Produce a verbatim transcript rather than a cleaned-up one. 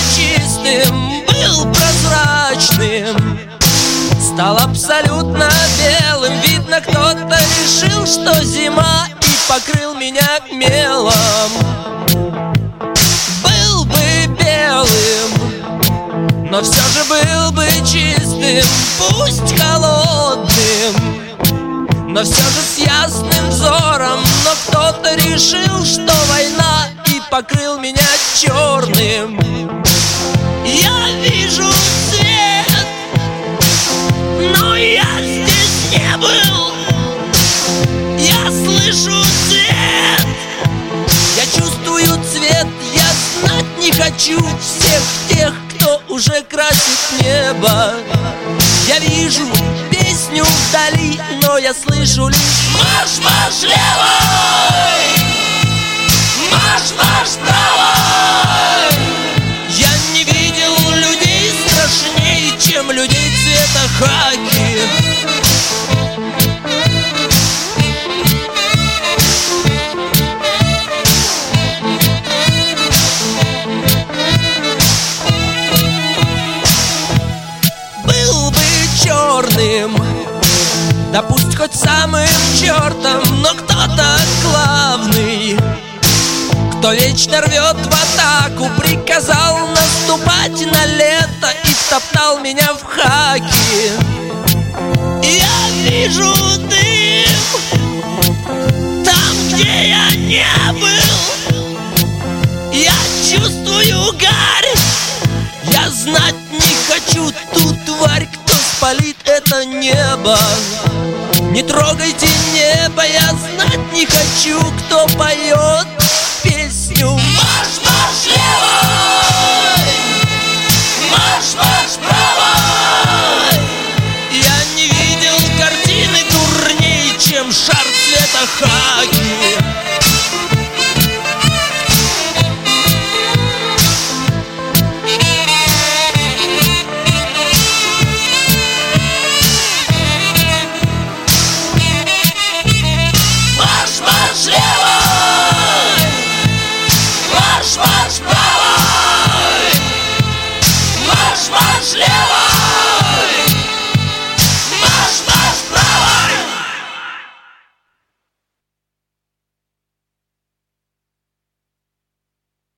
чистым, был прозрачным, стал абсолютно белым. Видно, кто-то решил, что зима, и покрыл меня мелом. Был бы белым, но все же был бы чистым, пусть холодным, но все же с ясным взором. Но кто-то решил, что война, и покрыл меня черным. Я вижу цвет, но я здесь не был. Я слышу цвет, я чувствую цвет. Я знать не хочу всех тех, кто уже красит небо. Я вижу песню вдали, но я слышу лишь марш, марш левой, марш, марш правой. Я не видел людей страшнее, чем людей цвета хаки. Был бы черным, да пусть хоть самым чертом, но кто-то главный, кто вечно рвет в атаку, приказал наступать на лето и втоптал меня в хаки. Я вижу дым там, где я не был. Я чувствую гарь, я знать не хочу ту тварь, кто спалит это небо. Не трогайте небо, я знать не хочу, кто поет песню